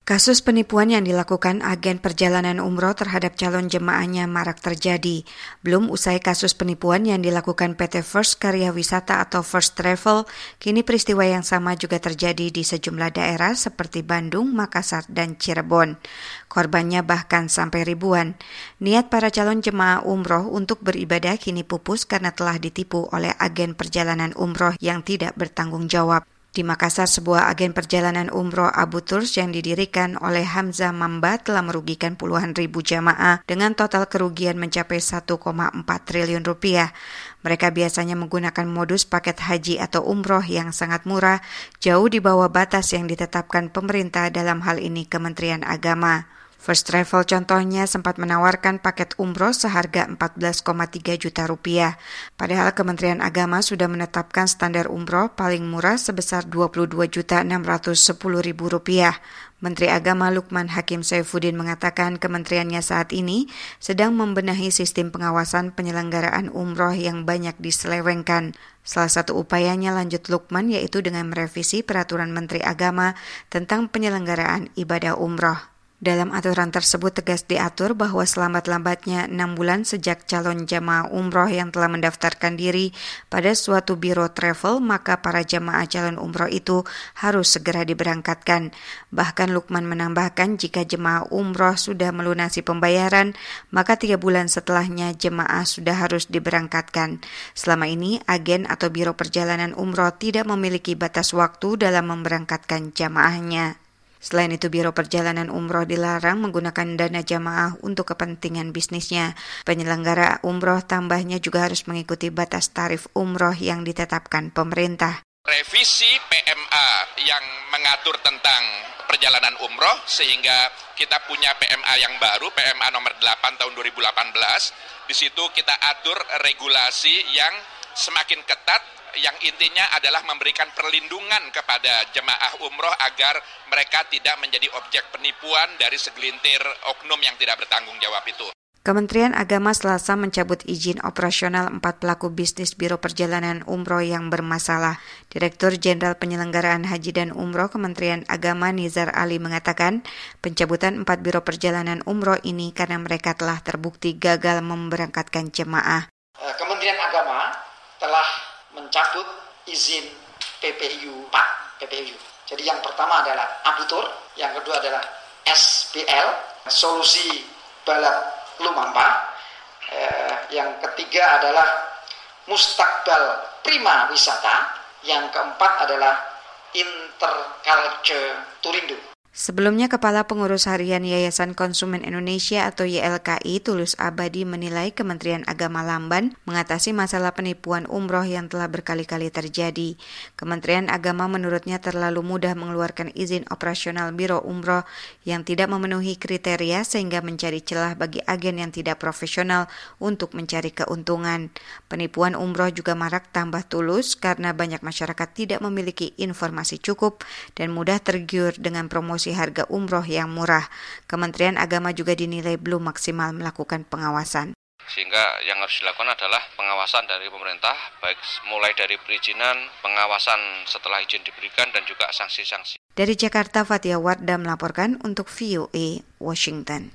Kasus penipuan yang dilakukan agen perjalanan umroh terhadap calon jemaahnya marak terjadi. Belum usai kasus penipuan yang dilakukan PT First Karya Wisata atau First Travel, kini peristiwa yang sama juga terjadi di sejumlah daerah seperti Bandung, Makassar, dan Cirebon. Korbannya bahkan sampai ribuan. Niat para calon jemaah umroh untuk beribadah kini pupus karena telah ditipu oleh agen perjalanan umroh yang tidak bertanggung jawab. Di Makassar, sebuah agen perjalanan umroh Abu Tours yang didirikan oleh Hamzah Mamba telah merugikan puluhan ribu jamaah dengan total kerugian mencapai 1,4 triliun rupiah. Mereka biasanya menggunakan modus paket haji atau umroh yang sangat murah, jauh di bawah batas yang ditetapkan pemerintah, dalam hal ini Kementerian Agama. First Travel contohnya sempat menawarkan paket umroh seharga 14,3 juta rupiah. Padahal Kementerian Agama sudah menetapkan standar umroh paling murah sebesar 22.610.000 rupiah. Menteri Agama Lukman Hakim Saifuddin mengatakan kementeriannya saat ini sedang membenahi sistem pengawasan penyelenggaraan umroh yang banyak diselewengkan. Salah satu upayanya, lanjut Lukman, yaitu dengan merevisi peraturan Menteri Agama tentang penyelenggaraan ibadah umroh. Dalam aturan tersebut tegas diatur bahwa selambat-lambatnya 6 bulan sejak calon jamaah umroh yang telah mendaftarkan diri pada suatu biro travel, maka para jamaah calon umroh itu harus segera diberangkatkan. Bahkan Lukman menambahkan jika jemaah umroh sudah melunasi pembayaran, maka 3 bulan setelahnya jemaah sudah harus diberangkatkan. Selama ini, agen atau biro perjalanan umroh tidak memiliki batas waktu dalam memberangkatkan jamaahnya. Selain itu, Biro Perjalanan Umroh dilarang menggunakan dana jamaah untuk kepentingan bisnisnya. Penyelenggara umroh tambahnya juga harus mengikuti batas tarif umroh yang ditetapkan pemerintah. Revisi PMA yang mengatur tentang perjalanan umroh sehingga kita punya PMA yang baru, PMA nomor 8 tahun 2018. Di situ kita atur regulasi yang semakin ketat, yang intinya adalah memberikan perlindungan kepada jemaah umroh agar mereka tidak menjadi objek penipuan dari segelintir oknum yang tidak bertanggung jawab itu. Kementerian Agama Selasa mencabut izin operasional 4 pelaku bisnis biro perjalanan umroh yang bermasalah. Direktur Jenderal Penyelenggaraan Haji dan Umroh Kementerian Agama Nizar Ali mengatakan pencabutan 4 biro perjalanan umroh ini karena mereka telah terbukti gagal memberangkatkan jemaah. Kementerian Agama telah mencabut izin PPIU 4 PPIU. Jadi yang pertama adalah Abu Tours, yang kedua adalah SBL, Solusi Balap Lumampa, yang ketiga adalah Mustakbal Prima Wisata, yang keempat adalah Interculture Turindo. Sebelumnya, Kepala Pengurus Harian Yayasan Konsumen Indonesia atau YLKI Tulus Abadi menilai Kementerian Agama lamban mengatasi masalah penipuan umroh yang telah berkali-kali terjadi. Kementerian Agama menurutnya terlalu mudah mengeluarkan izin operasional biro umroh yang tidak memenuhi kriteria sehingga mencari celah bagi agen yang tidak profesional untuk mencari keuntungan. Penipuan umroh juga marak, tambah Tulus, karena banyak masyarakat tidak memiliki informasi cukup dan mudah tergiur dengan promosi harga umroh yang murah. Kementerian Agama juga dinilai belum maksimal melakukan pengawasan. Sehingga yang harus dilakukan adalah pengawasan dari pemerintah, baik mulai dari perizinan, pengawasan setelah izin diberikan, dan juga sanksi-sanksi. Dari Jakarta, Fatia Wardah melaporkan untuk VOA Washington.